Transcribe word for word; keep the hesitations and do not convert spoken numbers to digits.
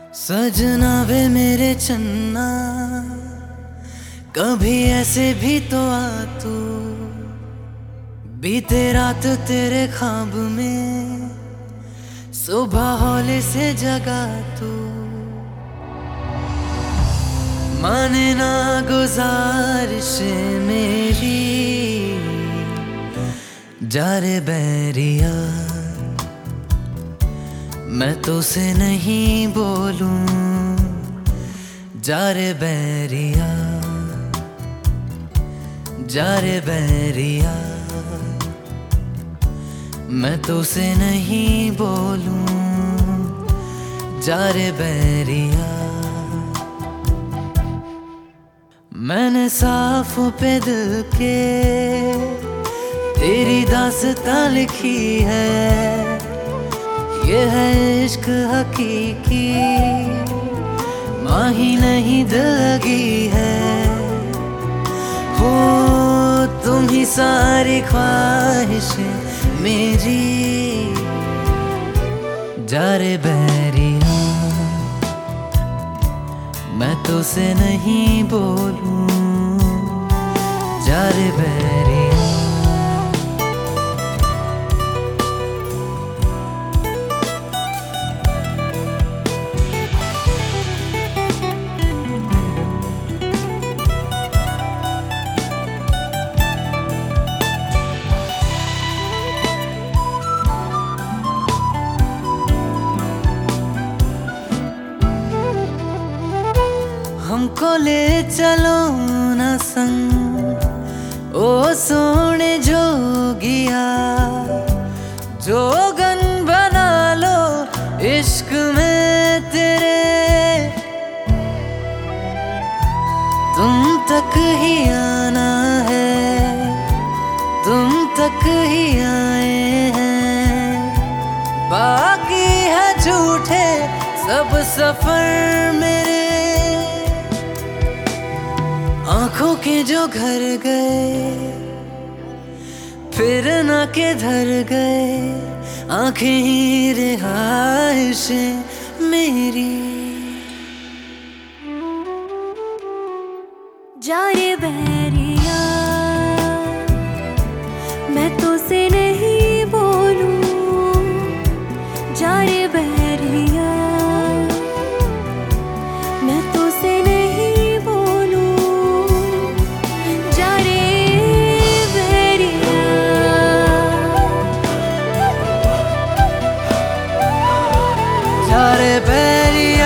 सजना वे मेरे चन्ना, कभी ऐसे भी तो आ तू। बीते रात तेरे ख्वाब में सुबह हौले से जगा तू। माने ना गुजारिश मेरी, जा रे बैरिया मैं तो से नहीं बोलूं। जा रे बैरिया, जा रे बैरिया मैं तो से नहीं बोलूं। जा रे बैरिया, मैंने साफ पे दिल के तेरी दास्तां लिखी है। ये है इश्क हकीकी, माही नहीं दिल लगी है। हो तुम ही सारी ख्वाहिशें मेरी। जा रे बैरिया मैं तो से नहीं बोलूं। जा रे बैरिया, हमको ले चलो ना संग ओ सोने जोगिया। जोगन बना लो इश्क में तेरे, तुम तक ही आना है, तुम तक ही आए हैं। बाकी है झूठे सब सफर मेरे, आंखों के जो घर गए फिर ना के धर गए। आंखें ही रिहाइशें मेरी। जा रे बैरिया मैं तो से नहीं बोलूं। जा रे बैरिया मैं तो से नहीं बोलूं। जा रे बैरिया, जा रे बैरिया।